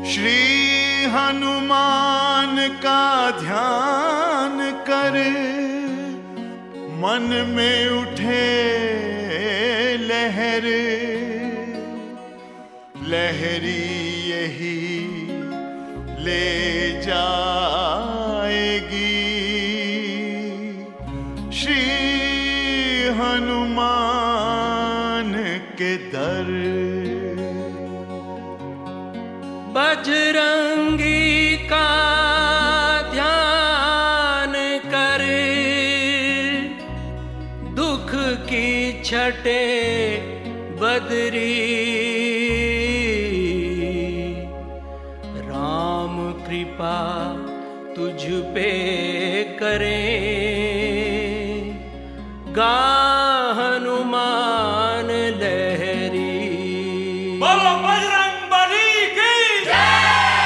श्री हनुमान का ध्यान कर, मन में उठे लहर, लहरी यही ले जाएगी। श्री हनुमान के दर। बजरंगी का ध्यान कर, दुख की छटे बदरी, राम कृपा तुझ पे करें, गा हनुमान लहरी। बोलो बजरंग बली की जय।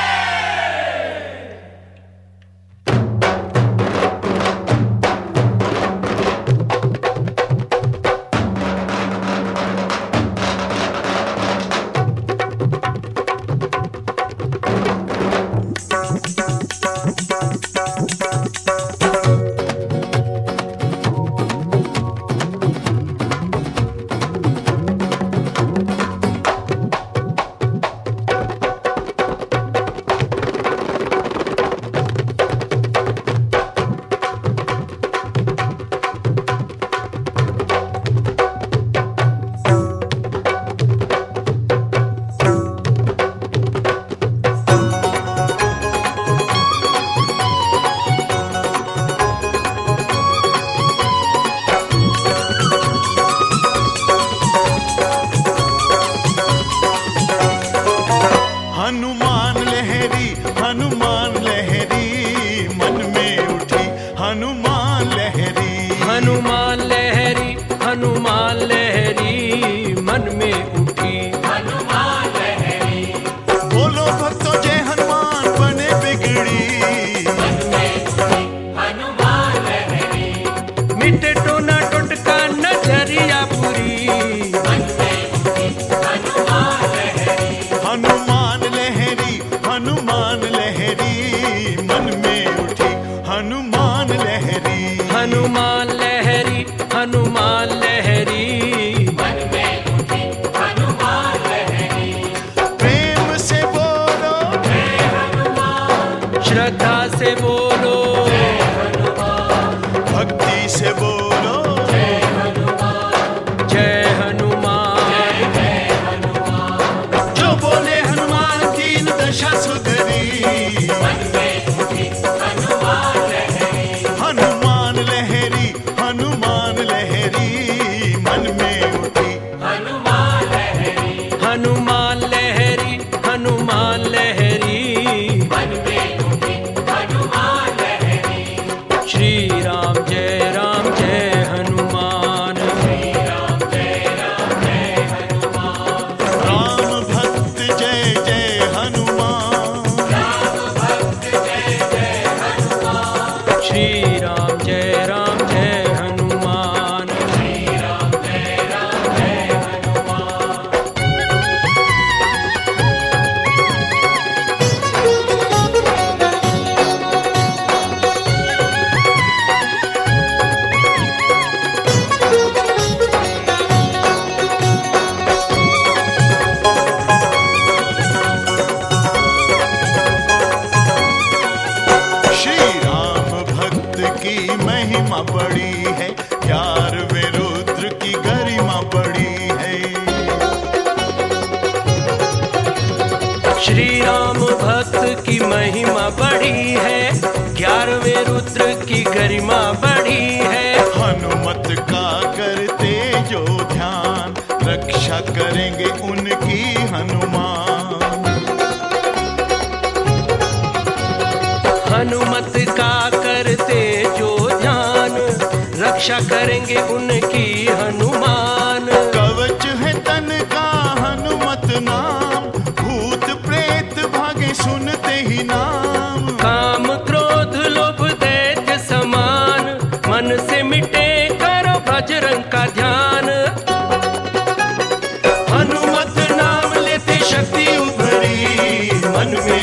हनुमान लहरी, हनुमान लहरी, मन में उठी हनुमान लहरी। हनुमान लहरी, हनुमान लहरी, मन में उठी हनुमान लहरी। बोलो भक्तों जय हनुमान बने बिगड़ी। मन में उठी हनुमान लहरी। मिटे टोना टोटका नजरिया पुरी। मन में उठी हनुमान लहरी। हनुमान लहरी, हनुमान लहरी, मन में उठी हनुमान लहरी। हनुमान लहरी, हनुमान लहरी, मन में उठी हनुमान लहरी। प्रेम से बोलो जय हनुमान, श्रद्धा से बोलो, जय हनुमान, भक्ति से बोलो। जय हनुमान, जय हनुमान। जय हनुमान। जो बोले हनुमान दीन दशा सुधरी। मन में उठी हनुमान लहरी। हनुमान लहरी, हनुमान लहरी, मन में उठी। हनुमान लहरी। हनुमान लहरी, हनुमान लहरी, मन में उठी हनुमान लहरी। श्री राम जय हनुमान। श्री राम जय हनुमान। राम भक्त जय जय हनुमान। राम भक्त जय जय हनुमान। श्री राम जय हनुमान। श्री राम जय हनुमान। श्री राम भक्त की महिमा बड़ी है, 11वें रुद्र की गरिमा बड़ी है। श्री राम भक्त की महिमा बड़ी है, 11वें रुद्र की गरिमा बड़ी है। हनुमत का करते जो ध्यान, रक्षा करेंगे उनकी हनुमान। हनुमत का करते जो ध्यान, रक्षा करेंगे उनकी हनुमान। कवच है तन का हनुमत नाम, भूत प्रेत भागे सुनते ही नाम। काम क्रोध लोभ दैत्य समान, मन से मिटे करो बजरंग का ध्यान। हनुमत नाम लेते शक्ति उभरी, मन में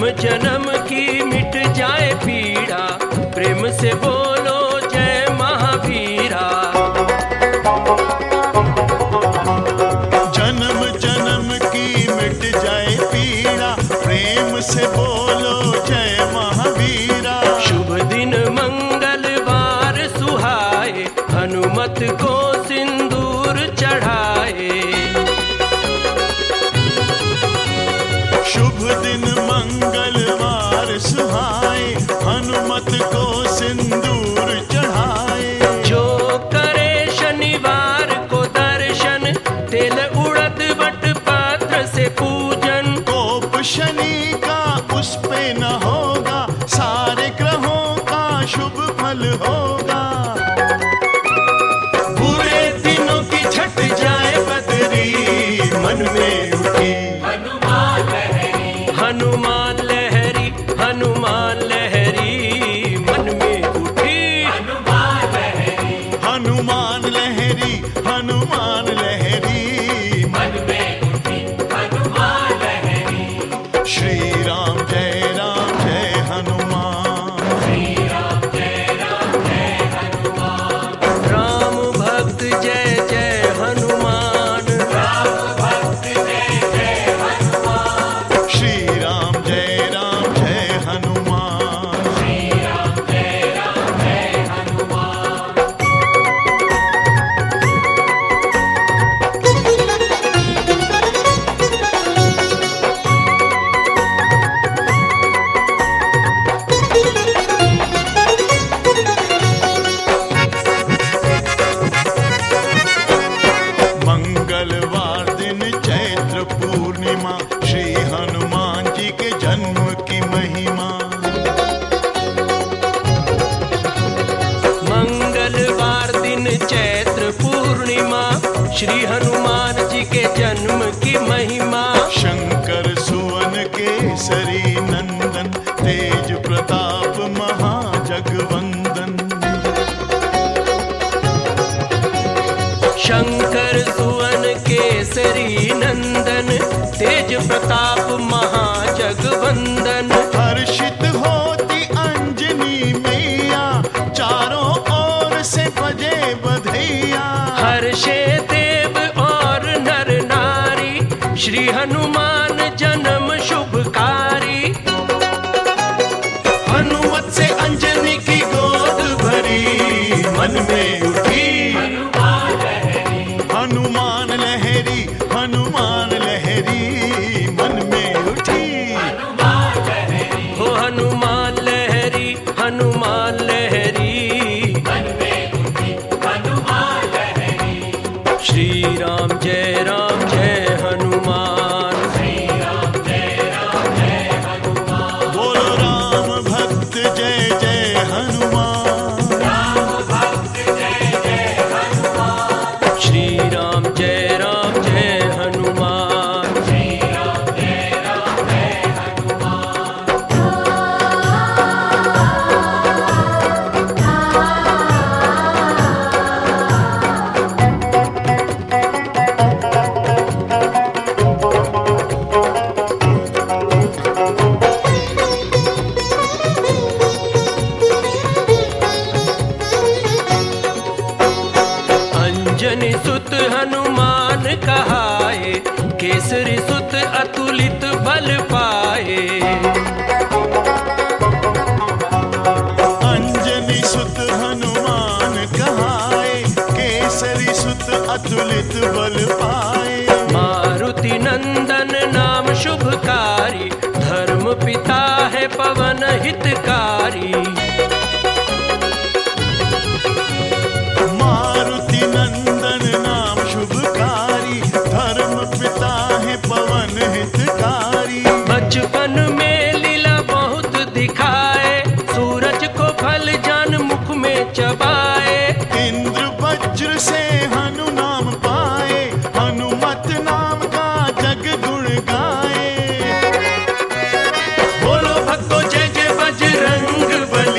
जन्म की मिट जाए पीड़ा, प्रेम से बोलो जय महावीरा। जन्म जन्म की मिट जाए पीड़ा, प्रेम से बोलो जय महावीरा। शुभ दिन मंगलवार सुहाए, हनुमत को सिंदूर चढ़ाए। शुभ दिन मंगलवार सुहाए, हनुमत को सिंदूर चढ़ाए। जो करे शनिवार को दर्शन, तेल उड़द बट पात्र से पूजन। कोप शनि का उस पे न होगा, सारे ग्रहों का शुभ फल होगा। बुरे दिनों की छट जाए बदरी, मन में उठी हनुमान लहरी, हनुमान लहरी, हनुमान लहरी मन में उठी। हनुमान लहरी, हनुमान लहरी, हनुमान लहरी। मन में उठी हनुमान लहरी। श्री राम जय हनुमान। श्री राम जय हनुमान। राम भक्त जय जय हनुमान। राम भक्त जय हनुमान। श्री राम जय हनुमान। श्री राम जय हनुमान। मंगलवार दिन चैत्र पूर्णिमा, श्री हनुमान जी के जन्म की महिमा। मंगलवार दिन चैत्र पूर्णिमा, श्री हनुमान जी के जन्म की महिमा। शंकर सुवन केसरी नंदन, तेज प्रताप महाजगवंदन। शंकर सुवन केसरी नंदन, तेज प्रताप महाजगवंदन। हर्षित होती अंजनी मैया, चारों ओर से बजे बधैया। हर्षे देव और नर नारी, श्री हनुमान जन्म शुभकारी। हनुमत से अंजनी की गोद भरी, मन में उठी हनुमान लहरी, हनुमान लहरी, हनुमान लहरी। मन में उठी हनुमान लहरी। हो हनुमान लहरी, हनुमान लहरी। मन में उठी हनुमान लहरी। श्री राम जय हनुमान। श्री राम जय हनुमान। बोलो राम भक्त जय हनुमान। राम भक्त जय हनुमान। श्री राम जय हनुमान। श्री राम जय हनुमान। अंजनी सुत हनुमान कहाए, केसरी सुत अतुलित बल पाए। अंजनी सुत हनुमान कहाए, केसरी सुत अतुलित बल पाए। मारुति नंदन नाम शुभकारी, धर्म पिता है पवन हितकारी। मारुति नंदन नाम शुभकारी, धर्म पिता है पवन हितकारी। बचपन में लीला बहुत दिखाए, सूरज को फल जान मुख में चबाए। इंद्र वज्र से हनु नाम पाए, हनुमत नाम का जग गुण गाए। बोलो भक्तो जय जय बजरंग बली।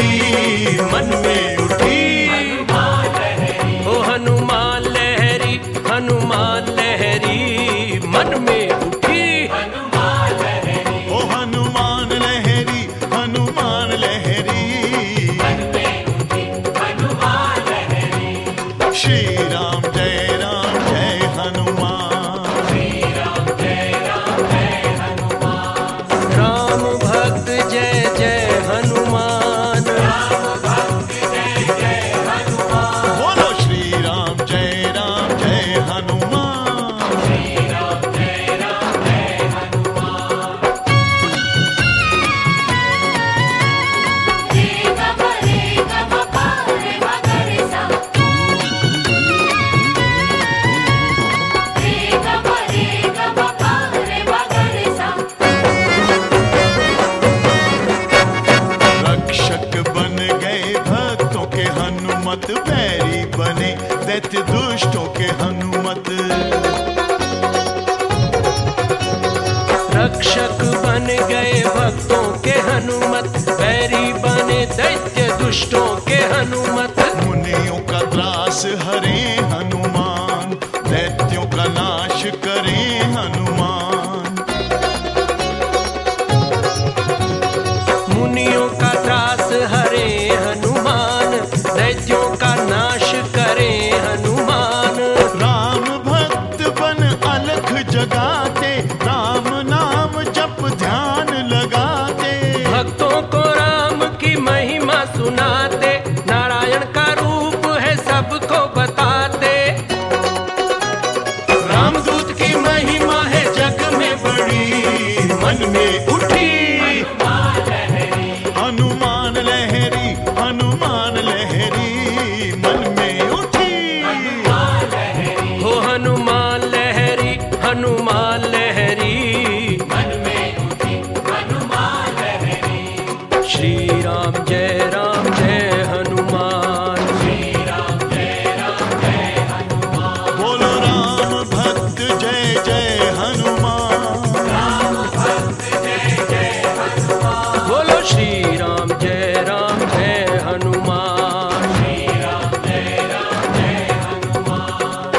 बन गए भक्तों के हनुमत, बैरी बने दैत्य दुष्टों के हनुमत। मुनियों का त्रास हरे हनुमान, दैत्यों का नाश करे हनुमान। मुनियों का त्रास हरे हनुमान, दैत्यों का नाश करे हनुमान। राम भक्त बन अलख जगाते, राम नाम जप ध्यान लगाते। भक्तों को राम की महिमा सुनाते, नारायण का रूप है सबको बताते। रामदूत की महिमा है जग में बड़ी, मन में उठी हनुमान लहरी, हनुमान लहरी मन में उठी। हो हनुमान लहरी, हनुमान लहरी मन में उठी हनुमान लहरी। श्री राम जय हनुमान। श्री राम जय हनुमान। बोलो राम भक्त जय जय हनुमान। राम भक्त जय हनुमान। बोलो श्री राम जय हनुमान। श्री राम जय हनुमान।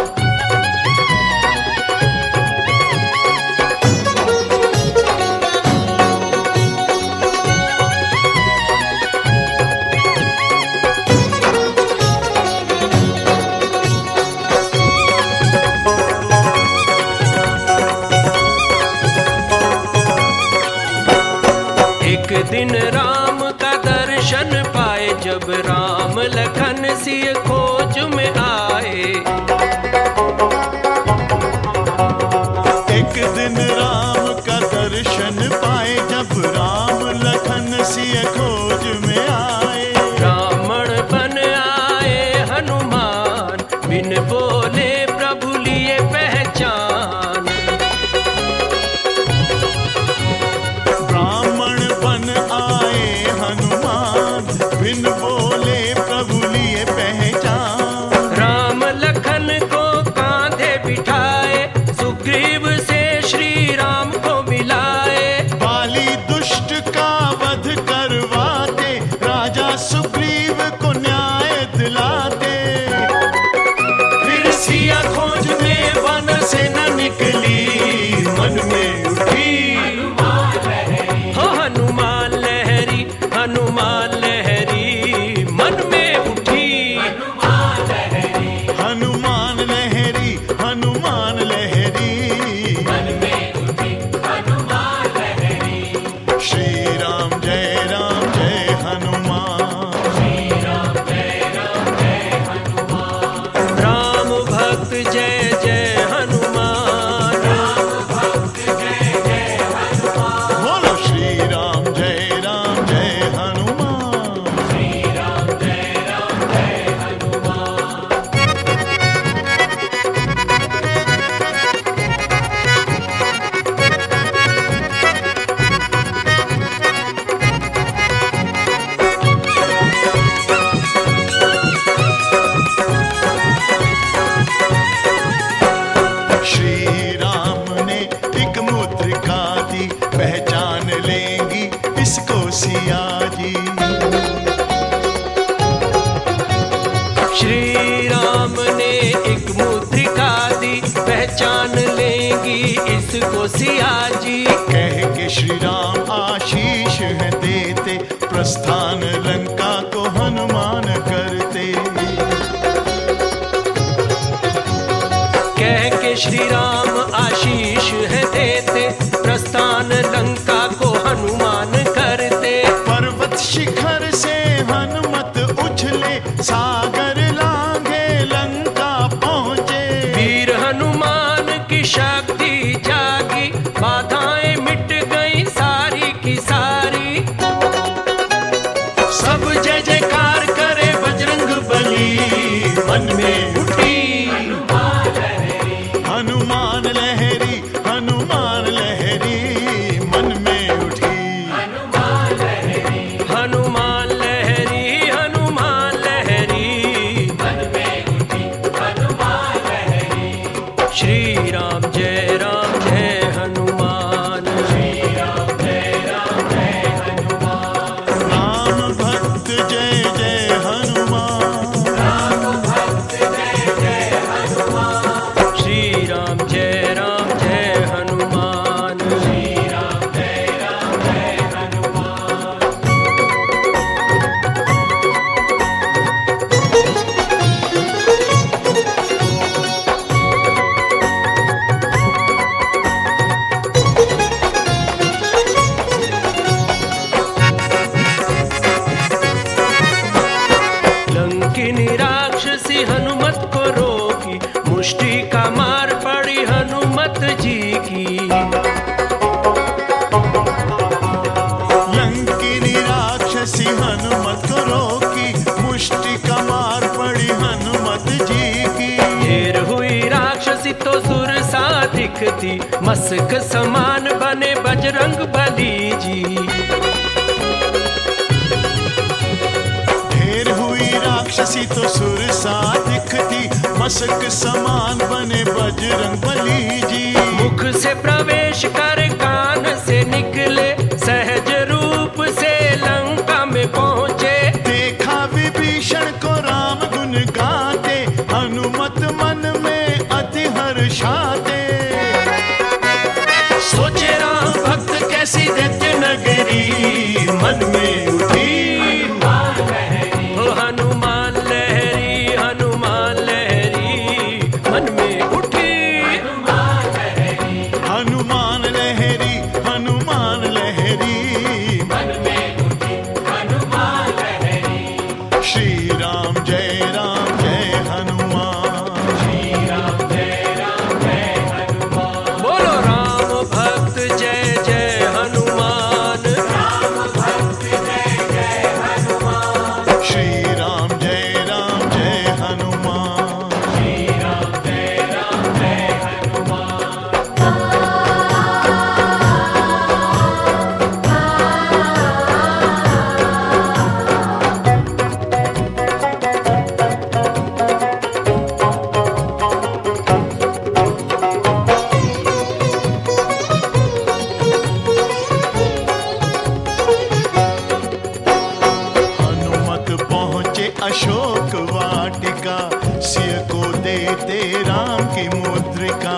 एक दिन राम का दर्शन पाए, जब राम लखन सिय खोज में आए। एक दिन राम का दर्शन पाए, जब राम लखन सिय खोज में आए। ब्राह्मण बन आए हनुमान, बिन बोले प्रभु लिए पहचान। ब्राह्मण बन आए हनुमान, बिन बोले प्रभु लिए पहचान। राम लखन को कांधे बिठाए, सुग्रीव से श्री राम को मिलाए। बाली दुष्ट का वध करवाते, राजा सुग्रीव को न्याय दिलाते। फिर सिया खोज में वन से न निकली, मन में उठी हो हनुमान लहरी, हनुमान लहरी मन में उठी। हनुमान लहरी, हनुमान लहरी मन में उठी हनुमान लहरी। श्री राम जय हनुमान। श्री राम जय हनुमान। राम भक्त जय जय हनुमान। राम भक्त जय हनुमान। बोलो श्री राम जय हनुमान। श्री राम जय हनुमान। श्री राम ने एक मुद्रिका दी, पहचान लेंगी इसको सिया जी। श्री राम ने एक मुद्रिका दी, पहचान लेंगी इसको सिया जी। कह के श्री राम आशीष है देते, प्रस्थान लंका को हनुमान करते। कह के श्री राम आशीष है देते, प्रस्थान लंका को हनुमान करते। पर्वत शिखर से हनुमत उछले, सागर लांघे लंका पहुँचे। वीर हनुमान की शक्ति जागी, बाधाएं मिट गई सारी की सारी। सब जय जयकार करे बजरंग बली, मन में उठी हनुमान लहरी, हनुमान लहरी मन में उठी। हनुमान लहरी। हनुमान लहरी, हनुमान लहरी मन में उठी हनुमान लहरी। श्री राम जय हनुमान। श्री राम दिखती, मस्क समान बने बजरंग बली जी। ढेर हुई राक्षसी तो सुर सा दिखती, मस्क समान बने बजरंग बली जी। मुख से प्रवेश कर कान से निकले, सहज रूप से लंका में पहुँचे। देखा विभीषण को राम गुण गाते, हनुमत मन में अति हर्षाते। सोचे राम भक्त कैसी दैत्य नगरी, मन में उठी हनुमान लहरी, हनुमान लहरी, मन में उठी हनुमान लहरी, हनुमान लहरी, मन में उठी हनुमान लहरी। श्री राम जय हनुमान। श्री राम जय हनुमान। बोलो राम भक्त जय जय हनुमान। राम भक्त जय जय हनुमान। श्री राम जय हनुमान। श्री राम जय हनुमान। हनुमत पहुँचे अशोक वाटिका, सिय को देते राम की मुद्रिका।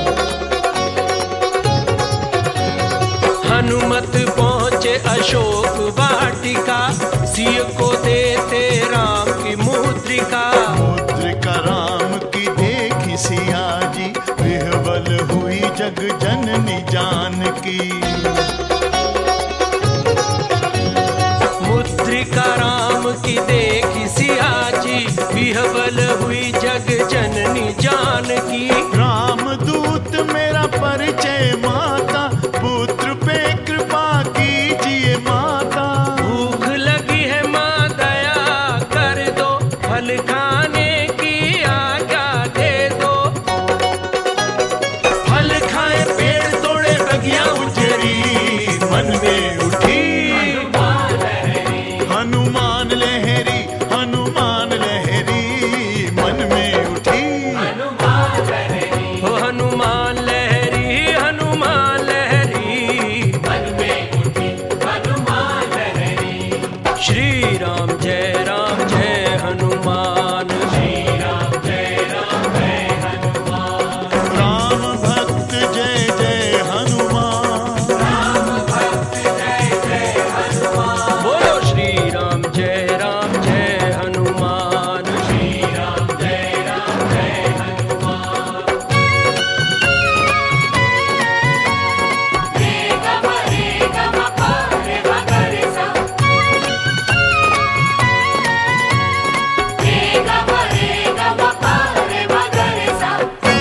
हनुमत पहुँचे अशोक वाटिका, सिय को देते राम की मुद्रिका। मुद्रिका राम की देखी सिया जी, विह्वल हुई जग जननी जानकी। मुद्रिका राम की देखी सिया जी, विह्वल हुई जग जननी जानकी। राम दूत मेरा परिचय माता, पुत्र पे कृपा कीजिए माता। भूख लगी है माँ दया कर दो, फल खाने की आज्ञा दे दो। फल खाए पेड़ तोड़े बगिया उजरी, मन में उठी हनुमान लहरी, हनुमान लहरी, मन में उठी हनुमान लहरी। हो हनुमान लहरी, हनुमान लहरी, मन में उठी हनुमान लहरी। श्री राम जय हनुमान। श्री राम जय हनुमान। राम भक्त जय हनुमान। राम भक्त जय जय हनुमान। बोलो श्री राम जय हनुमान। श्री राम जय हनुमान। रे ग प रे ग रे रे सा। रे ग प रे ग रे सा।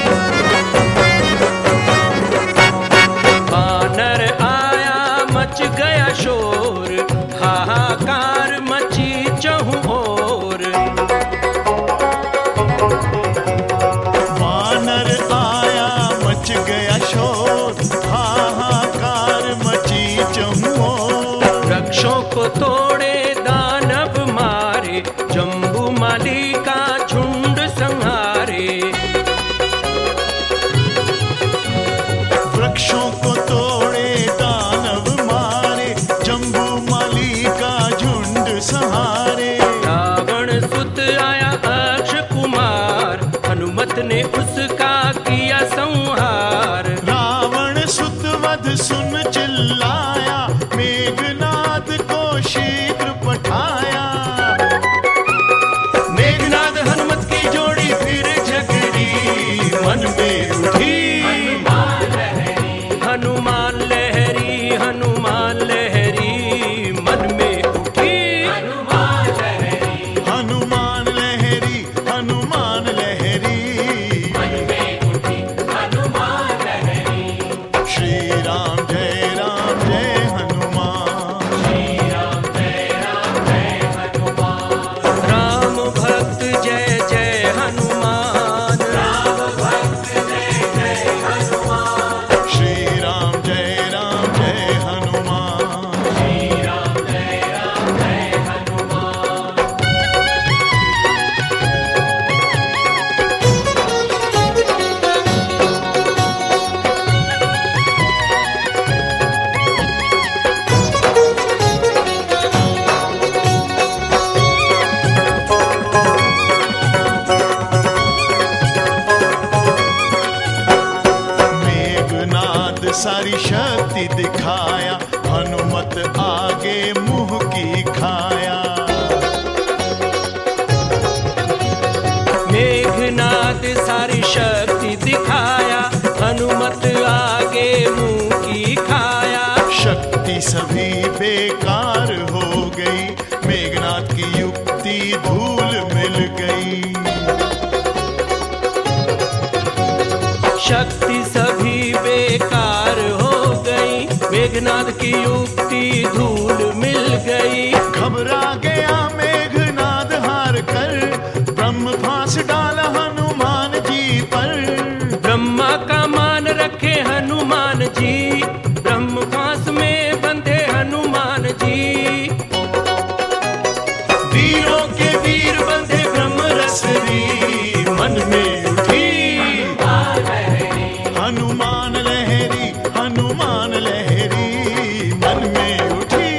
वानर आया मच गया शोर, हाहाकार मची चहुं ओर। वानर आया मच गया शोर, हाहाकार मची चहुं ओर। वृक्षों को तोड़े दानव मारे, जम्बू माली का झुंड संहारे। वृक्षों को तोड़े दानव मारे, जम्बू माली का झुंड सहारे। रावण सुत आया अक्ष कुमार, हनुमत ने उसका किया संहार। रावण सुत वध सुन चिल्लाया, मेघनाद को शीघ्र पठाया। मेघनाद हनुमत की जोड़ी फिर झगड़ी, मन में उठी हनुमान लहरी, हनुमान लहरी, मन में उठी हनुमान लहरी। हनुमान लहरी, हनुमान लहरी, मन में उठी हनुमान लहरी। श्री राम जय हनुमान। श्री राम जय सारी शक्ति दिखाया, हनुमत आगे मुंह की खाया। मेघनाद सारी शक्ति दिखाया, हनुमत आगे मुंह की खाया। शक्ति सभी बेकार हो गई, मेघनाद की युक्ति धूल मिल गई। शक्ति सभी बेकार हो गई, मेघनाद की युक्ति धूल मिल गई। घबरा गया मेघनाद हार कर, ब्रह्म फांस डाला हनुमान जी पर। ब्रह्मा का मान रखे हनुमान जी, ब्रह्म फांस में बंधे हनुमान जी। वीरों के वीर बंधे ब्रह्म रसरी, मन में उठी हनुमान लहरी, हनुमान लहरी, मन में उठी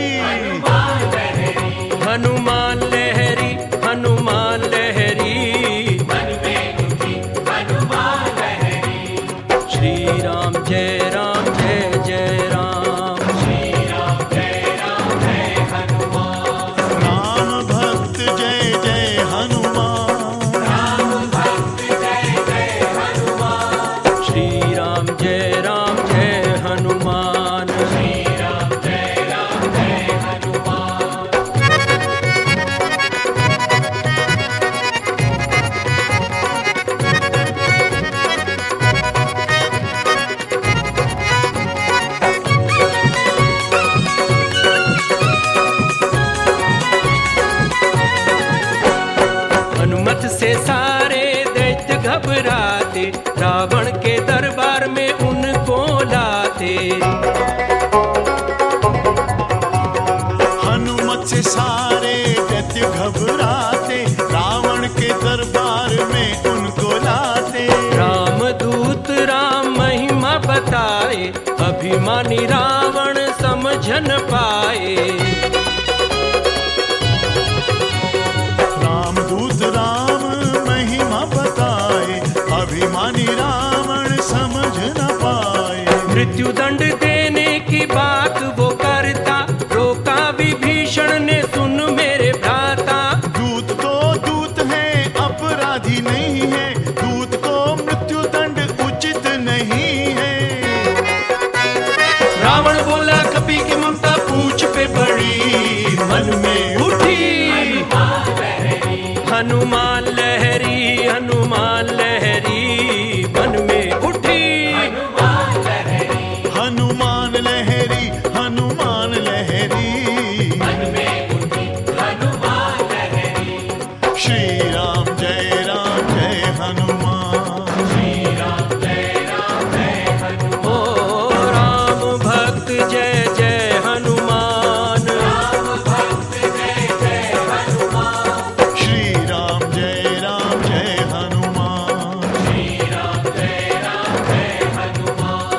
हनुमान लहरी, हनुमान लहरी, मन में उठी हनुमान लहरी। श्री राम जय राम जय जय राम। श्री राम जय हनुमान। राम भक्त जय जय हनुमान। राम भक्त जय हनुमान। श्री राम जय हनुमान। श्री राम जय हनुमान। हनुमत से सारे दैत्य घबराते, रावण के दरबार में उनको लाते। हनुमत से सारे दैत्य घबराते, रावण के दरबार में उनको लाते। रामदूत राम महिमा बताए, अभिमानी रावण समझ न पाए। रामदूत राम महिमा बताए, अभिमानी रावण समझ न पाए। मृत्यु दंड देने की बात वो करता, रोका विभीषण ने सुन मेरे भ्राता। दूत तो दूत है, अपराधी नहीं है, दूत को मृत्यु दंड उचित नहीं है। रावण बोला कपि की ममता पूछ पे पड़ी, मन में उठी हनुमान लहरी, हनुमान लहरी, मन में उठी हनुमान लहरी, हनुमान लहरी, मन में उठी हनुमान लहरी। श्री राम जय हनुमान। श्री राम जय हनुमान। ओ राम भक्त जय जय हनुमान। राम भक्त जय हनुमान। श्री राम जय हनुमान। श्री राम जय हनुमान।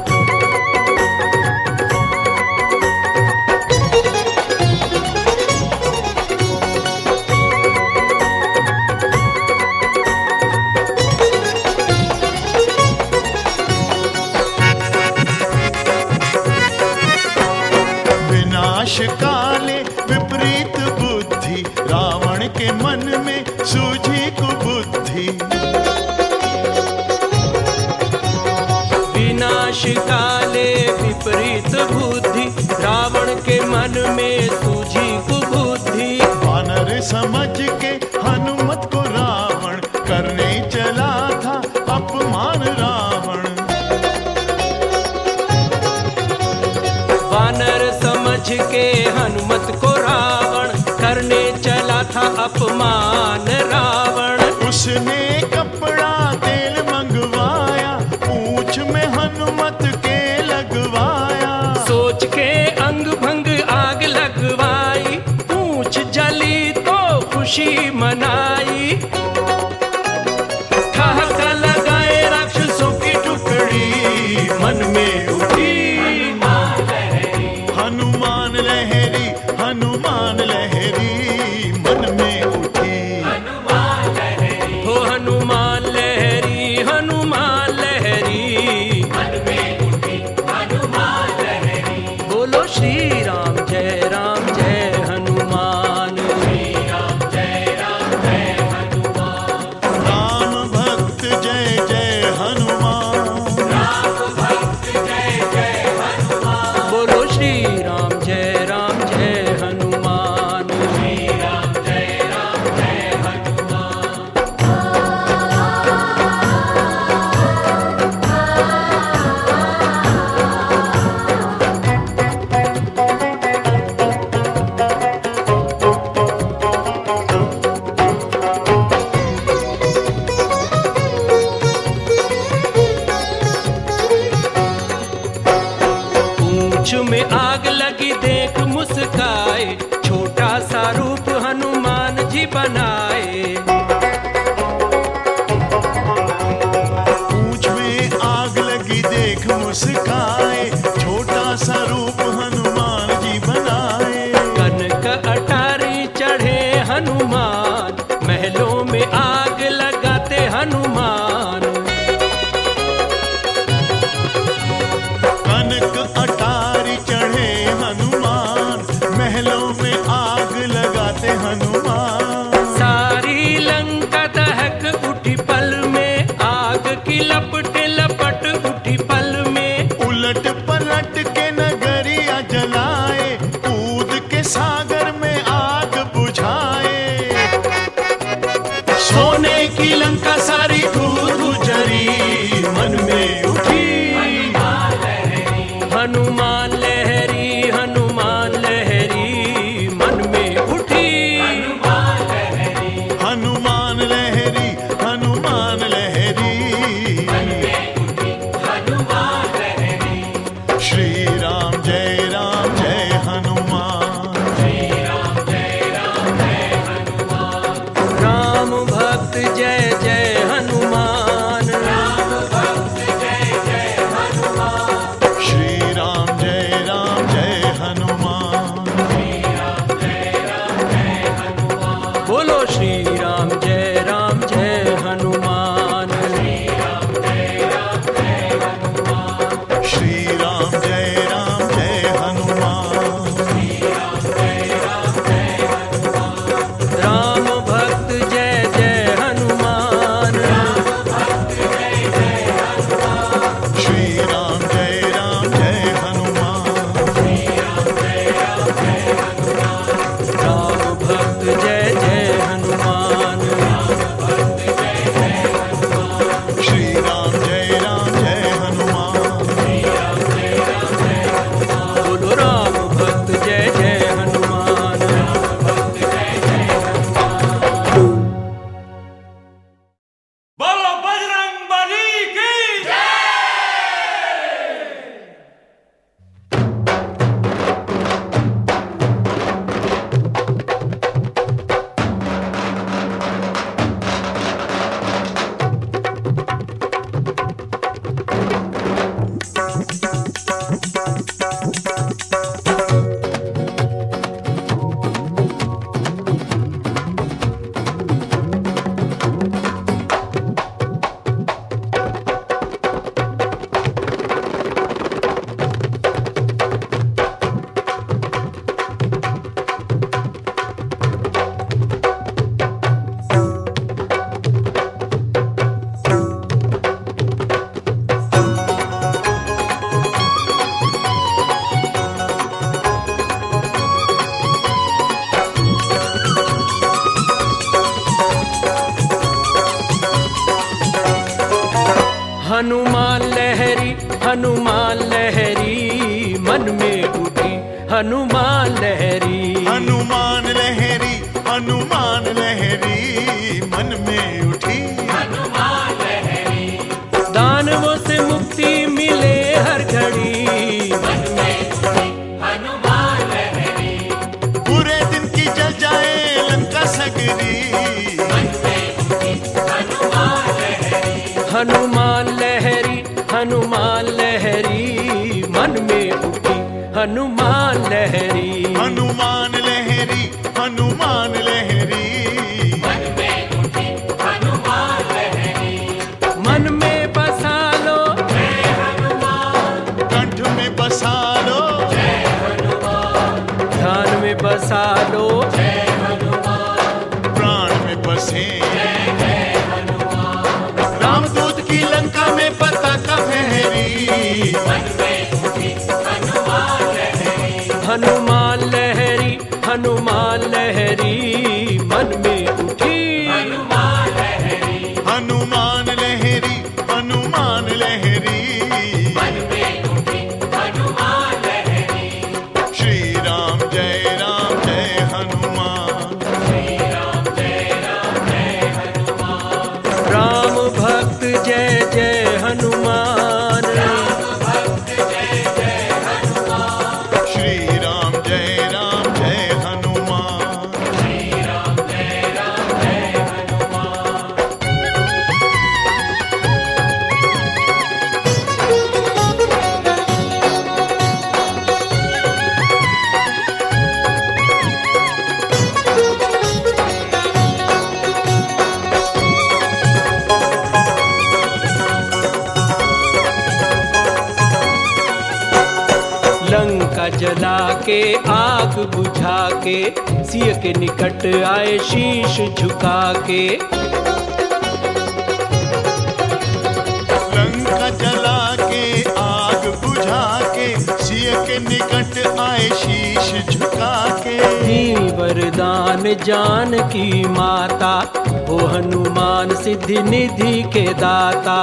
विनाश काले विपरीत बुद्धि, रावण के मन में सूझी कुबुद्धि। विनाश काले विपरीत बुद्धि, रावण के मन में सूझी कुबुद्धि। वानर समझ के हनुमत को रावण, करने चला था अपमान रावण। वानर समझ के हनुमत को रावण, करने चला था अपमान रावण। उसने कपड़ा तेल मंगवाया, पूंछ में हनुमत के लगवाया। सोच के अंग भंग आग लगवाई, पूंछ जली तो खुशी मनाई। ठहाका लगाए राक्षसों की टुकड़ी, मन में उठी हनुमान लहरी, हनुमान लहरी, मन में उठी हनुमान लहरी। हो हनुमान लहरी, हनुमान लहरी। मन में उठी राम जय हनुमान। श्री राम जय हनुमान। पूंछ में आग लगी देख मुस्काए, छोटा सा रूप हनुमान जी बनाए। पूंछ में आग लगी देख मुस्काए, छोटा सा रूप हनुमान जी बनाए। कनक अटारी चढ़े हनुमान, महलों में आग लगाते हनुमान। कनक अटारी चढ़े हनुमान, महलों में आग लगाते हनुमान। सारी लंका दहक उठी पल में, आग की लपट लपट उठी पल में। उलट पलट के नगरिया जलाए, कूद के सागर में आग बुझाए। सोने की लंका सारी धूल जरी, मन में उठी हनुमान लहरी, हनुमान लहरी, मन में उठी हनुमान लहरी, हनुमान लहरी। श्री राम जय हनुमान। राम भक्त जय जय हनुमान। श्री राम जय हनुमान। बोलो श्री राम जय हनुमान। श्री राम जय हनुमान। राम भक्त जय जय हनुमान। श्री राम जय हनुमान। राम भक्त जय जय हनुमान। श्री राम जय हनुमान। बोलो राम भक्त जय जय हनुमान। बोलो बजरंग बली की जय। हनुमान लहरी, हनुमान लहरी, मन में उठी हनुमान लहरी। हनुमान लहरी, हनुमान लहरी, मन में उठी दानवों से मुक्ति मिले हर घड़ी। पूरे दिन की जल जाए लंका सगरी। हनुमान लहरी, हनुमान लहरी, मन में उठी हनुमान लहरी। हनुमान लहरी, हनुमान लहरी, मन में बसा लो, कंठ में बसा लो, ध्यान में बसा लो, प्राण में बसे। रामदूत की लंका में पताका फहरी। हनुमान लहरी मन में उठी। हनुमान लहरी हनुमान लहरी हनुमान लहरी मन में उठी। हनुमान लहरी श्री राम जय हनुमान। श्री राम जय हनुमान। राम भक्त जय जय हनुमान। राम भक्त जय जय हनुमान। श्री राम जय हनुमान। श्री राम जय हनुमान। लंका जला के आग बुझा के सिय के निकट आए शीश झुका के। लंका जला के आग बुझा के सिय के निकट आए शीश झुका के। दी वरदान जानकी माता ओ हनुमान सिद्धि निधि के दाता।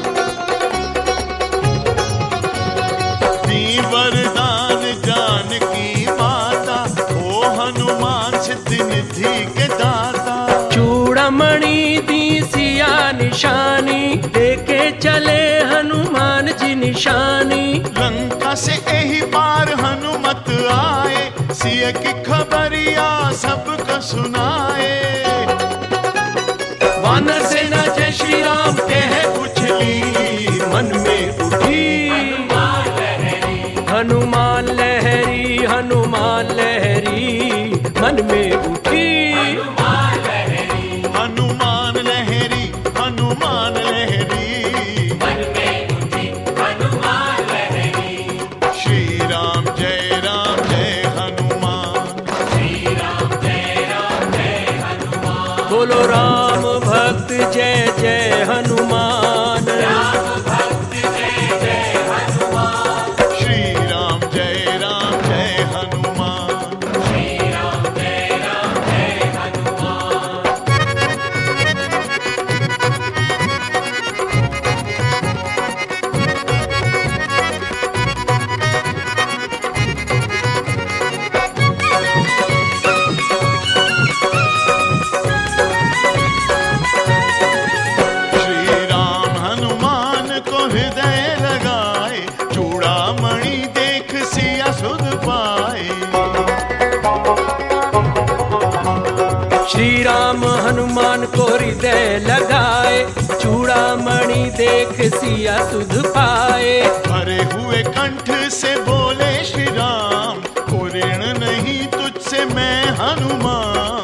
दी वरदान जानकी माता ओ हनुमान सिद्धि निधि के दाता। चूड़मणि दी सिया निशानी देके चले हनुमान जी निशानी। लंका से यही पार हनुमत आए सिय की खबरिया सबको सुनाए। वानर सेना जय श्री राम कह उछली मन में उठी। हनुमान लहरी मन में उठी। हनुमान लहरी हनुमान लहरी हनुमान लहरी मन में उठी। हनुमान लहरी श्री राम जय हनुमान। श्री राम जय हनुमान। बोलो राम भक्त जय जय हनुमान। राम भक्त जय जय हनुमान। श्री राम जय हनुमान। श्री राम जय हनुमान। श्री राम हनुमान को हृदय लगाए चूड़ामणि देख सिया सुध पाए। श्री राम हनुमान को हृदय लगाए चूड़ामणि देख सिया सुध पाए। भरे हुए कंठ से बोले श्री राम को ऋण नहीं तुझसे मैं हनुमान।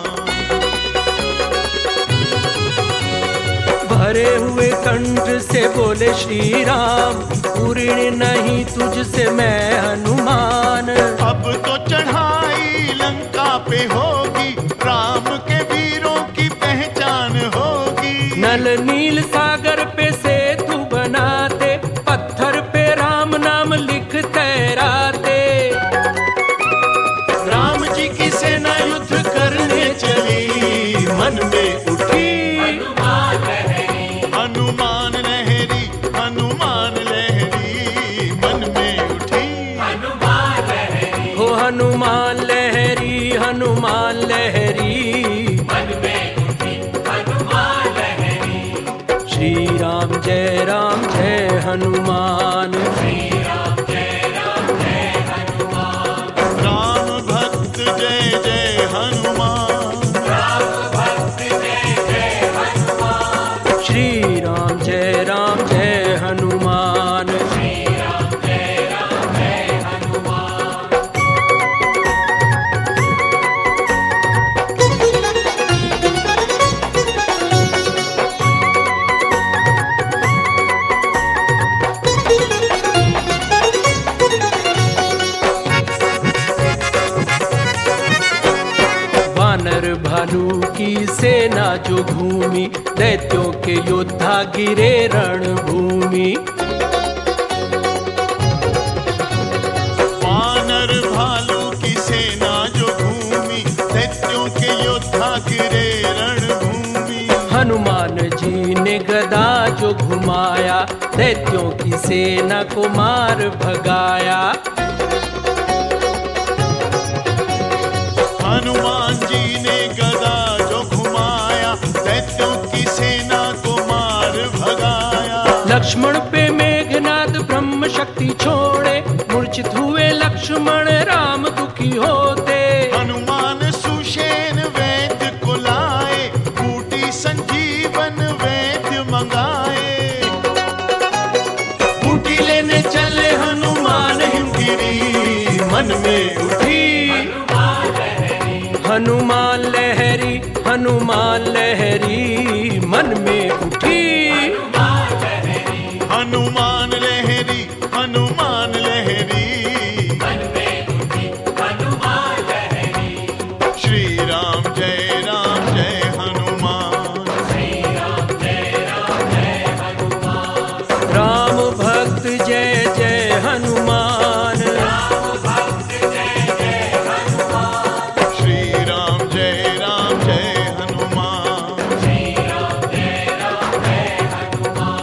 भरे हुए कंठ से बोले श्री राम ऋण नहीं तुझसे मैं हनुमान। अब तो चढ़ाई लंका पे होगी राम के वीरों की पहचान होगी। नल नील सागर पे सेतु बनाते पत्थर पे राम नाम लिख तैराते। राम जी की सेना युद्ध करने चली मन में उठी। हनुमान लहरी हनुमान लहरी हनुमान लहरी मन में उठी। हनुमान लहरी हो हनुमान लहरी मन में उठी। हनुमान लहरी श्री राम जय हनुमान। श्री राम जय हनुमान। राम भक्त जय हनुमान। राम भक्त जय जय हनुमान। श्री राम जय हनुमान। श्री राम जय हनुमान। वानर भालू की सेना जो घूमी दैत्यों के योद्धा गिरे रणभूमि। वानर भालू घुमाया, दैत्यों की सेना को मार भगाया। हनुमान जी ने गदा जो घुमाया, दैत्यों की सेना को मार भगाया। लक्ष्मण पे मेघनाद ब्रह्म शक्ति छोड़े, मूर्छित हुए लक्ष्मण राम दुखी होते। हनुमान सुषेण वैद्य को लाए, बूटी संजीवन वैद्य मंगाए। बूटी लेने चले हनुमान हिमगिरी, मन में उठी हनुमान लहरी, हनुमान लहरी मन में उठी। हनुमान लहरी, हनुमान लहरी मन में उठी हनुमान लहरी। श्री राम जय हनुमान। श्री राम जय हनुमान। राम भक्त जय जय हनुमान। राम भक्त जय जय हनुमान। श्री राम जय हनुमान। श्री राम जय हनुमान।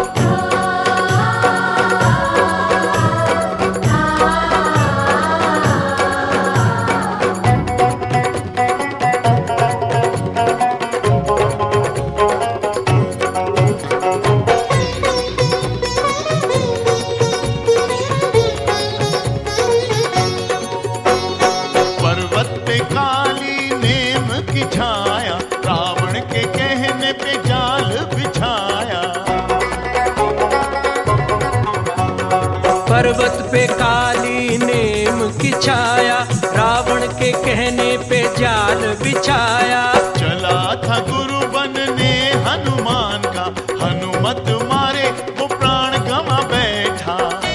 पर्वत पे काली नेम की छाया, रावण के कहने पे जाल बिछाया। पर्वत पे काली नेम की छाया, रावण के कहने पे जाल बिछाया। चला था गुरु बनने हनुमान का, हनुमत मारे वो प्राण गंवा बैठा।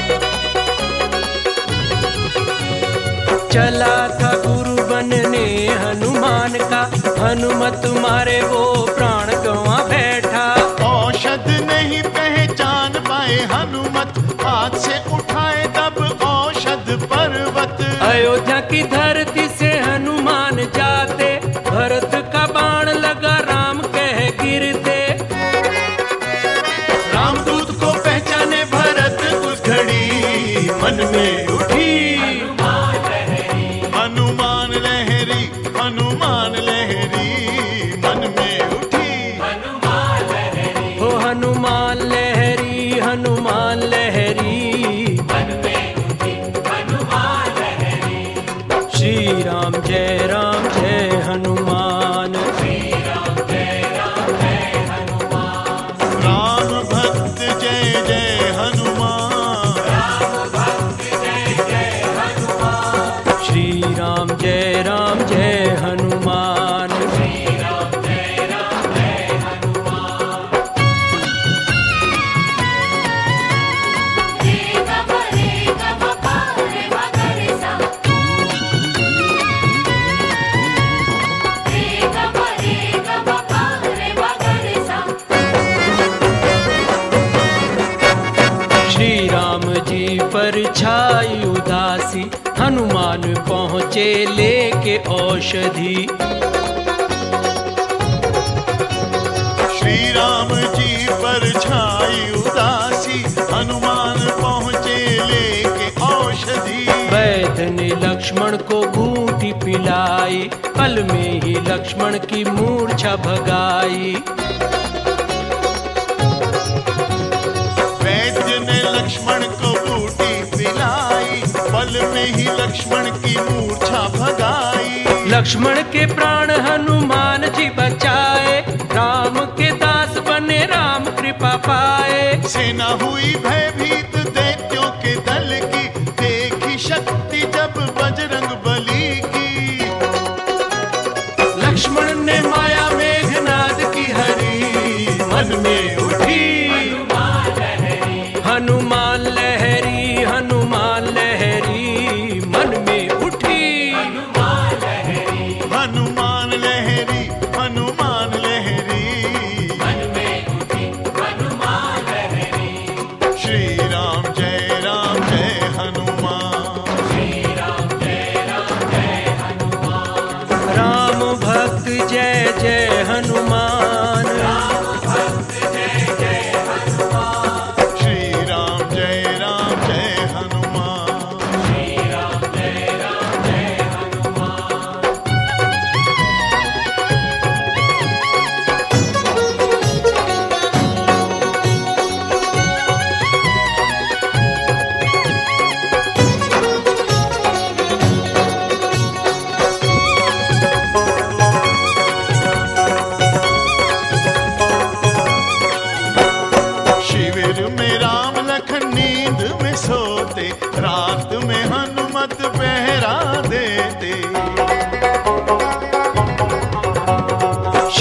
चला था गुरु बनने हनुमान का, हनुमत मारे वो प्राण गंवा बैठा। औषध नहीं पहचान पाए हनुमत, हाथ से उठाए तब औषध पर्वत। अयोध्या की धरती से हनुमान जाते, भरत का बाण लगा राम कह गिरते। रामदूत को पहचाने भरत उस घड़ी, मन में उठी हनुमान लहरी, हनुमान लहरी मन में उठी। हनुमान लहरी। हो हनुमान लहरी, हनुमान लहरी मन में उठी हनुमान लहरी। श्री राम जय हनुमान। श्री राम जय हनुमान। राम भक्त जय जय हनुमान। राम भक्त जय जय हनुमान। श्री राम जय हनुमान। श्री राम जय हनुमान। रे ग प रे ग रे सा। रे ग प रे ग सा। श्री राम जी पर छाई उदासी, हनुमान पहुँचे लेके औषधि। श्री राम जी पर छाई उदासी, हनुमान पहुँचे लेके औषधि। वैद्य ने लक्ष्मण को बूटी पिलाई, पल में ही लक्ष्मण की मूर्छा भगाई। वैद्य ने लक्ष्मण को बूटी पिलाई, पल में ही लक्ष्मण की मूर्छा भगाई। लक्ष्मण के प्राण हनुमान जी बचाए, राम के दास बने राम कृपा पाए। सेना हुई भयभीत दैत्यों के दल की, देखी शक्ति जब बजरंग बली की। लक्ष्मण ने माया मेघनाद की हरी, मन में उठी हनुमान लहरी, हनुमान लहरी मन में उठी। हनुमान लहरी, हनुमान लहरी मन में उठी हनुमान लहरी। श्री राम जय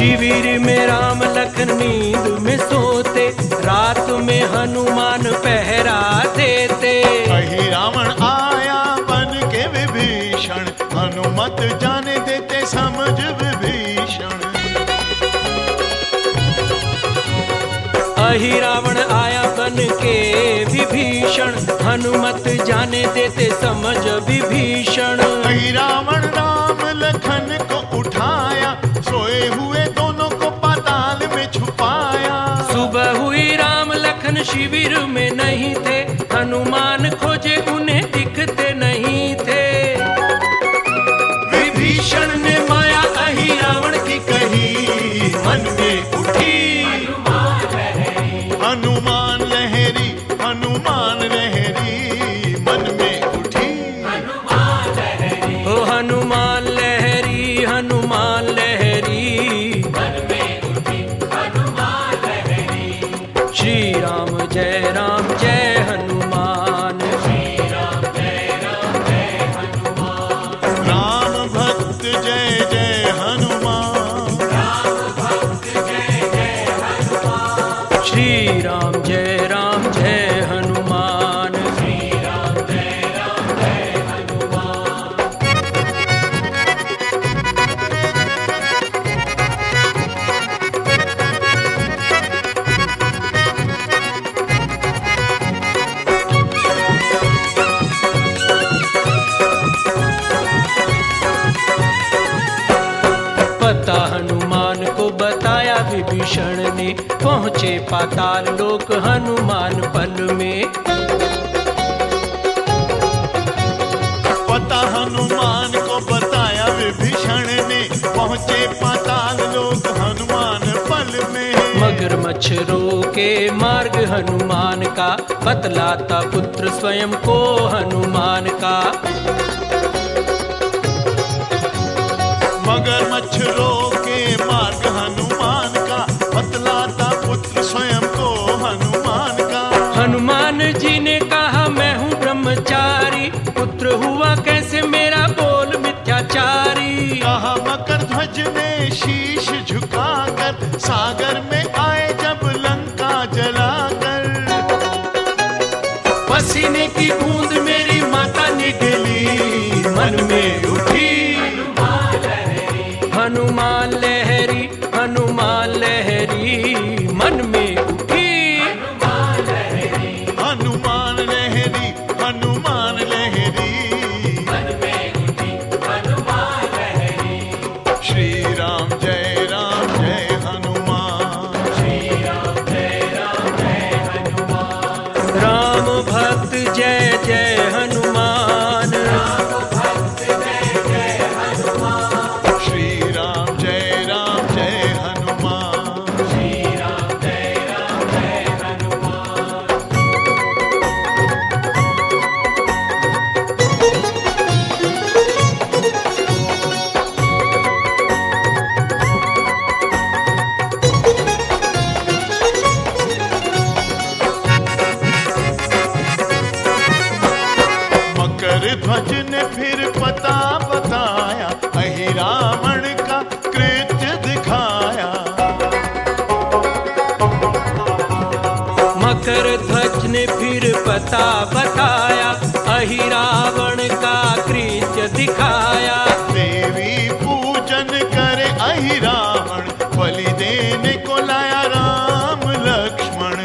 शिविर में राम लखन नींद में सोते, रात में हनुमान पहरा देते। कहीं रावण आया बन के विभीषण, हनुमत जाने देते समझ विभीषण। अहि रावण आया बन के विभीषण, हनुमत जाने देते समझ विभीषण। कहीं रावण राम लखन को उठाया, सोए हुए दोनों को पाताल में छुपाया। सुबह हुई राम लखन शिविर में नहीं थे, हनुमान खोजे उन्हें दिखते नहीं थे। विभीषण ने माया अहि रावण की कही, मन में उठी हनुमान लहरी, हनुमान लहरी मन में उठी। ओ हनुमान लहरी, हनुमान लहरी मन में उठी हनुमान लहरी। श्री राम जय हनुमान। श्री राम जय हनुमान। राम भक्त जय जय हनुमान। राम भक्त जय हनुमान। श्री राम जय हनुमान। श्री राम जय हनुमान। पता हनुमान को बताया विभीषण ने, पहुँचे पाताल लोक हनुमान पल में। पता हनुमान को बताया विभीषण ने, पहुँचे पाताल लोक हनुमान पल में। मगरमच्छ रोके मार्ग हनुमान का, बतलाता पुत्र स्वयं को हनुमान का। मगरमच्छ रोके मार्ग हनुमान का, बतलाता पुत्र स्वयं को हनुमान का। हनुमान जी ने कहा मैं हूँ ब्रह्मचारी, पुत्र हुआ कैसे मेरा बोल मिथ्याचारी। कहा मकर ध्वज ने शीश झुकाकर, सागर में आए जब लंका जलाकर। पसीने की बूंद मेरी माता निकली, मन में उठी हनुमान लहरी, हनुमान लहरी मन में उठी। हनुमान लहरी, हनुमान लहरी मन में उठी हनुमान लहरी। श्री राम जय हनुमान। श्री राम जय हनुमान। राम भक्त जय जय हनुमान। राम भक्त जय हनुमान। श्री राम जय हनुमान। श्री राम जय हनुमान। मकर ध्वज ने फिर पता बताया, अहि रावण का कृत्य दिखाया। मकर ध्वज ने फिर पता बताया, अहि रावण का कृत्य दिखाया। देवी पूजन करे अहि रावण, बलि देने को लाया राम लक्ष्मण।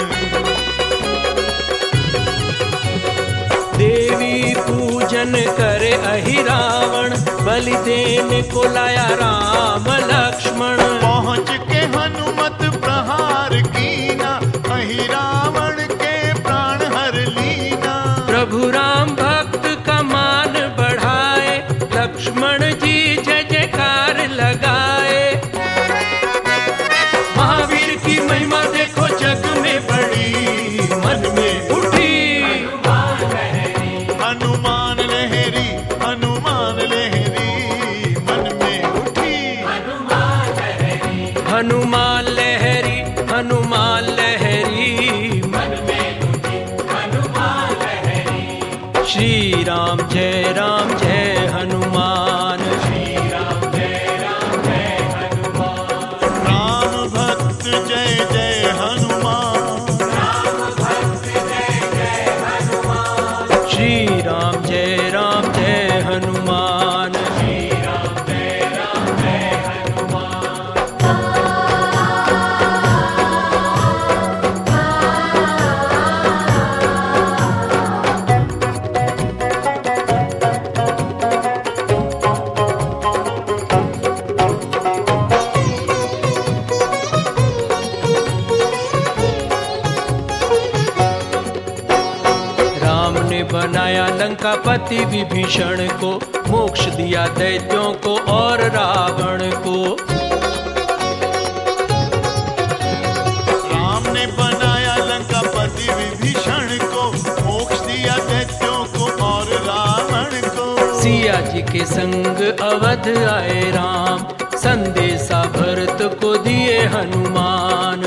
देवी पूजन करे अहि रावण, बलि देने को लाया राम लक्ष्मण। पहुँच के हनुमत प्रहार कीना, अहि रावण के प्राण हर लीना। प्रभु राम भक्त का मान बढ़ाए, लक्ष्मण जी जय जयकार लगाए। महावीर की महिमा देखो जग में बड़ी, मन में उठी हनुमान लहरी, हनुमान लहरी मन में उठी। हनुमान लहरी, हनुमान लहरी मन में उठी हनुमान लहरी। श्री राम जय हनुमान। श्री राम जय हनुमान। लंका पति विभीषण को, मोक्ष दिया दैत्यों को और रावण को। राम ने बनाया लंका पति विभीषण को, मोक्ष दिया दैत्यों को और रावण को। सिया जी के संग अवध आए राम, संदेशा भरत को दिए हनुमान।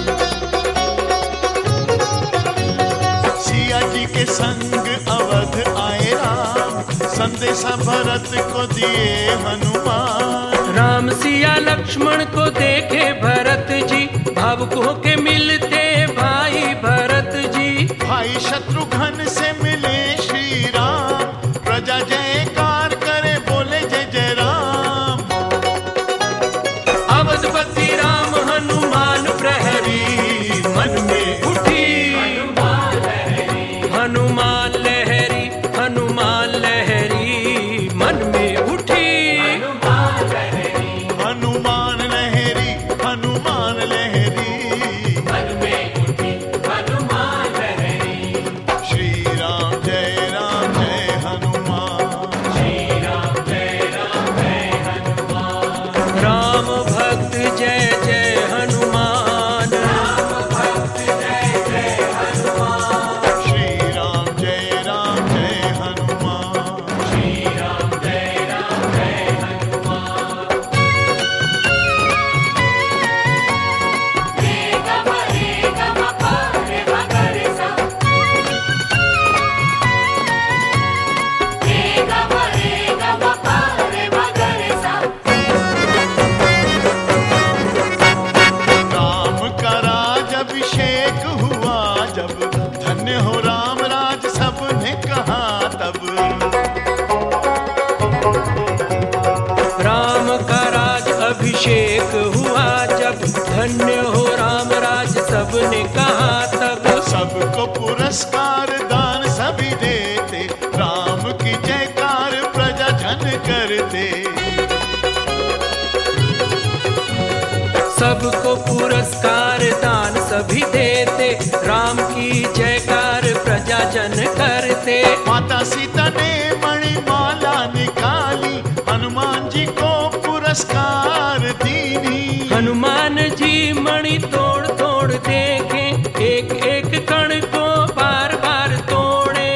सिया जी के संग अवध आए राम, संदेशा भरत को दिए हनुमान। राम सिया लक्ष्मण को देखे भरत जी, भावुक होके मिलते भाई भरत जी। भाई शत्रुघ्न से मिले श्री राम, प्रजा जयकार करे बोले जय जय राम। अवधपति राम हनुमान प्रहरी, मन में उठी हनुमान लहरी, हनुमान लहरी मन में उठी। हनुमान लहरी, हनुमान लहरी मन में उठी हनुमान लहरी। श्री राम जय हनुमान। श्री राम जय हनुमान। राम भक्त जय जय हनुमान। राम भक्त जय जय हनुमान। श्री राम जय हनुमान। श्री राम जय हनुमान। रे ग म रे ग रे सा। रे ग म रे ग रे सा। राम का राज अभिषेक हुआ जब, धन्य हो राम राज सबने कहा तब। राम का राज अभिषेक हुआ जब, धन्य हो राम राज सबने कहा तब। सबको पुरस्कार दान सभी देते, राम की जयकार प्रजा जन करते। सबको पुरस्कार दान सभी देते, राम की जयकार प्रजा जन करते। माता सीता ने मणिमाला निकाली, हनुमान जी को पुरस्कार दीनी। हनुमान जी मणि तोड़ तोड़ देखे, एक एक कण को बार बार तोड़े।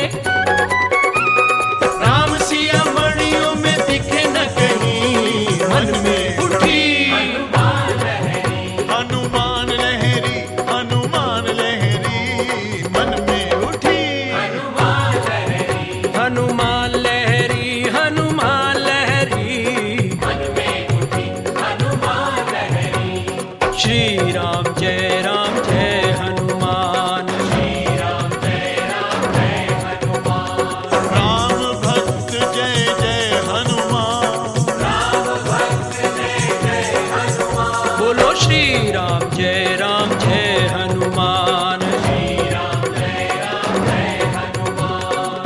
राम सिया मणियों में दिखे न कहीं, मन में उठी हनुमान लहरी, हनुमान लहरी मन में उठी। हनुमान लहरी, हनुमान लहरी मन में उठी हनुमान लहरी। श्री राम जय हनुमान। श्री राम जय हनुमान। राम भक्त जय हनुमान। राम भक्त जय हनुमान। बोलो श्री राम जय हनुमान। श्री राम जय हनुमान।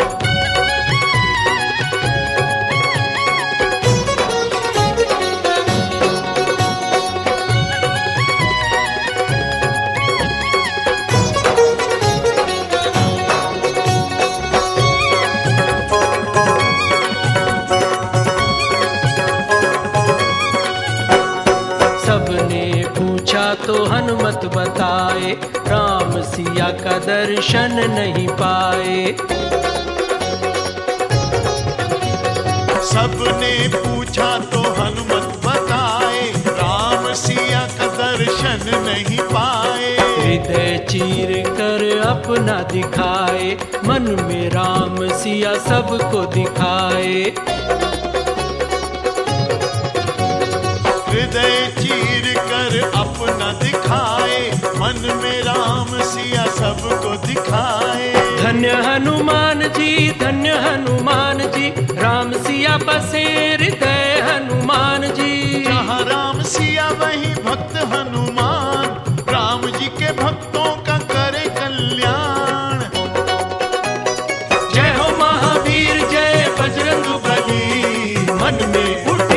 सबने पूछा तो हनुमत बताए, राम सिया का दर्शन नहीं पाए। सबने पूछा तो हनुमत बताए, राम सिया का दर्शन नहीं पाए। हृदय चीर कर अपना दिखाए, मन में राम सिया सबको दिखाए। हृदय चीर कर अपना दिखाए, मन में राम सिया सबको दिखाए। धन्य हनुमान जी, धन्य हनुमान जी, राम सिया बसे हृदय हनुमान जी। जहाँ राम सिया वही भक्त हनुमान, राम जी के भक्तों का करे कल्याण। जय हो महावीर जय बजरंग बली, मन में उठी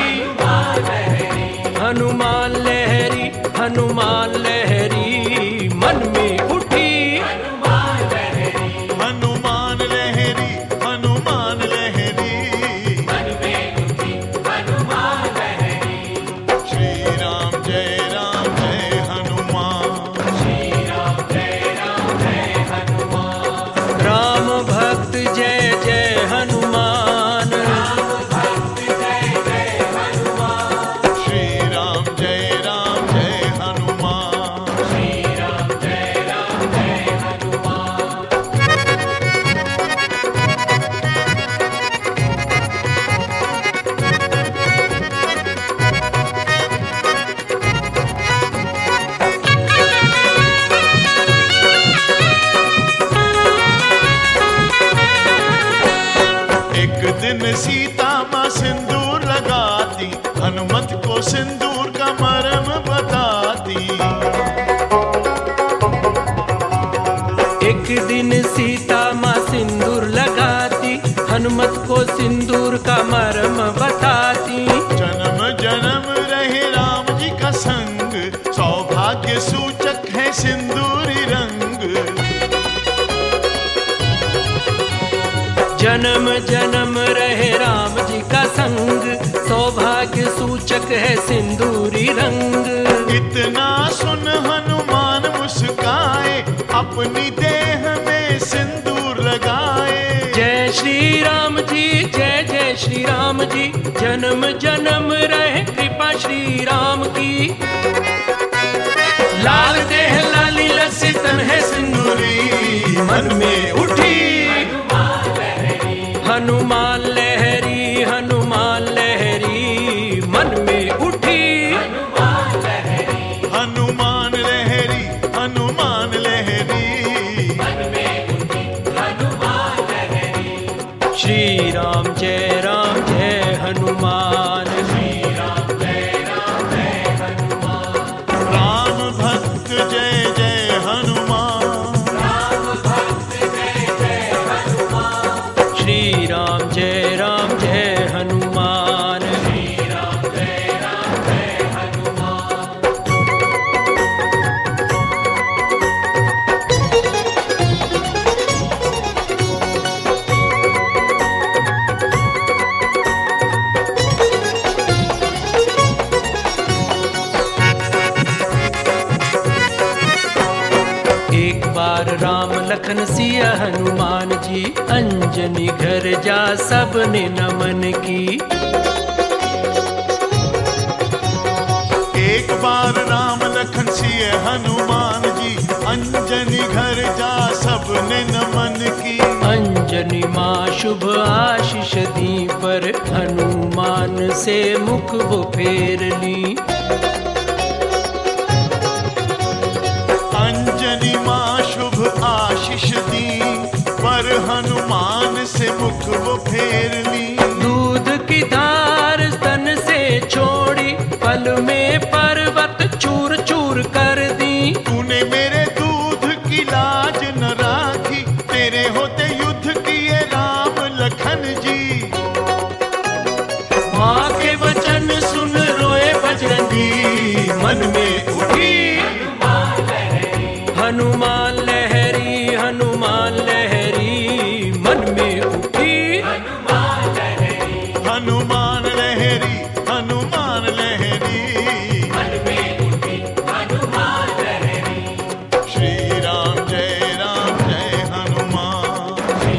हनुमान लहरी, हनुमान लहरी मन में उठी। हनुमान लहरी, हनुमान सिंदूर का मरम बताती। एक दिन सीता माँ सिंदूर लगाती, हनुमत को सिंदूर का मरम बताती। जन्म जन्म रहे राम जी का संग, सौभाग्य सूचक है सिंदूरी रंग। जन्म जन्म रहे राम जी का संग, सौभाग्य सूचक है सिंदूरी रंग। इतना सुन हनुमान मुस्काए, अपनी देह में सिंदूर लगाए। जय श्री राम जी, जय जय श्री राम जी, जन्म जन्म रहे कृपा श्री राम की। लाल देह लाली लसितन है सिंदूरी, मन में उठी हनुमान लहरी, हनुमान लहरी, मन में उठी हनुमान लहरी, हनुमान लहरी। श्री राम जय हनुमान, राम भक्त जय जय हनुमान, श्री राम जय हनुमान। एक बार राम लखन सिया हनुमान जी, अंजनी घर जा सबने नमन की। एक बार राम लखन सिए हनुमान जी, अंजनी घर जा सबने नमन की। अंजनी माँ शुभ आशीष दी, पर हनुमान से मुख वो फेर ली। अंजनी माँ शुभ आशीष दी, पर हनुमान से मुख वो फेर ली। दूध की धार स्तन से छोड़ी, पल में पर्वत चूर चूर कर दी। तूने मेरे दूध की लाज न राखी, तेरे होते युद्ध किए राम लखन जी। माँ के वचन सुन रोए बजरंगी, मन में उठी हनुमान लहरी, हनुमान लहरी, मन में उठी हनुमान लहरी, हनुमान लहरी। श्री राम जय हनुमान,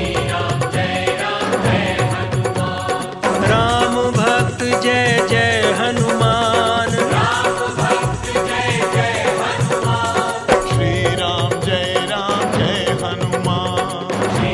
राम भक्त जय जय हनुमान, श्री राम जय हनुमान।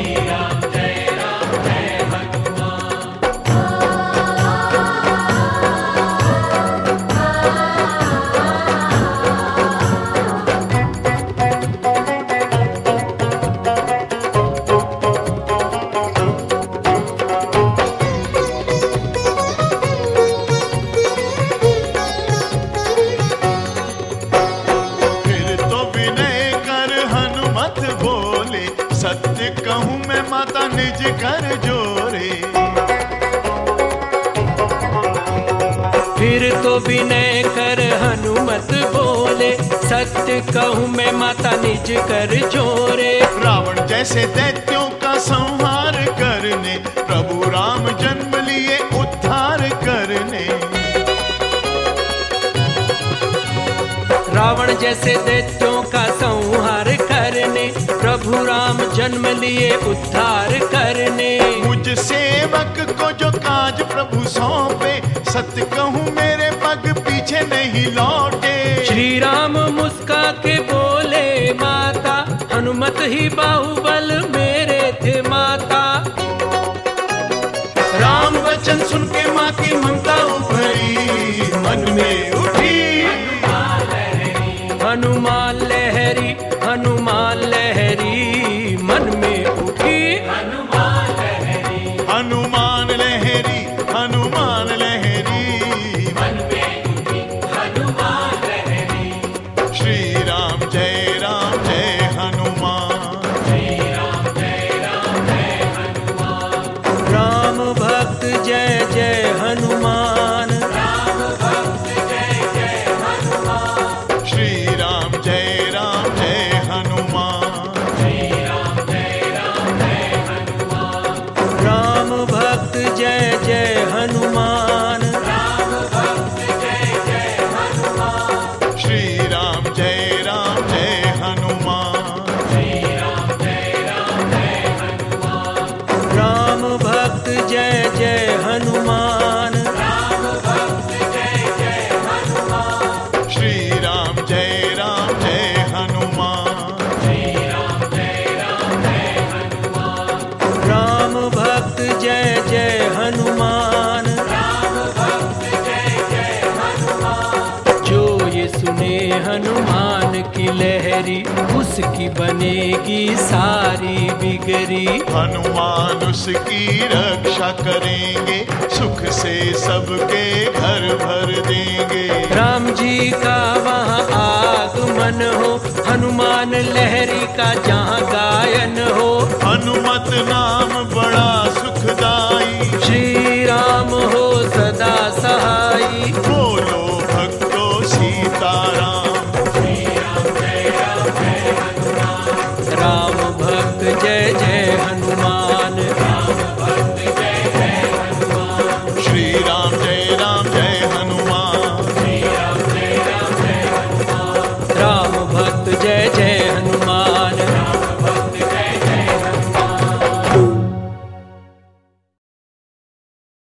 फिर तो विनय कर हनुमत बोले, सत्य कहूँ मैं माता निज कर जोरे। फिर तो विनय कर हनुमत बोले, सत्य कहूँ मैं माता निज कर जोरे। रावण जैसे दैत्यों का संहार करने, प्रभु राम जन्म लिए उद्धार करने। रावण जैसे दैत्यों का संहार करने, प्रभु राम जन्म लिए उद्धार करने। मुझ सेवक को जो काज प्रभु सौंपे, सत्य कहूँ मेरे पग पीछे नहीं लौटे। श्री राम मुस्का के बोले माता, हनुमत ही बाहुबल मेरे थे माता। राम वचन सुन के माँ की ममता उभरी, मन में उठी हनुमान लहरी, हनुमान लहरी, मन में उठी हनुमान लहरी, हनुमान लहरी। हनुमान। श्री राम जय हनुमान। राम भक्त जय जय हनुमान। श्री राम जय हनुमान। राम भक्त जय जय हनुमान। श्री राम जय हनुमान। राम भक्त जय जय हनुमान। जो ये सुने हनुमान की लहरी, उसकी बनेगी सारी बिगड़ी। हनुमान उसकी रक्षा करेंगे, सुख से सबके घर भर देंगे। राम जी का वहाँ आगमन हो, हनुमान लहरी का जहाँ गायन हो। हनुमत नाम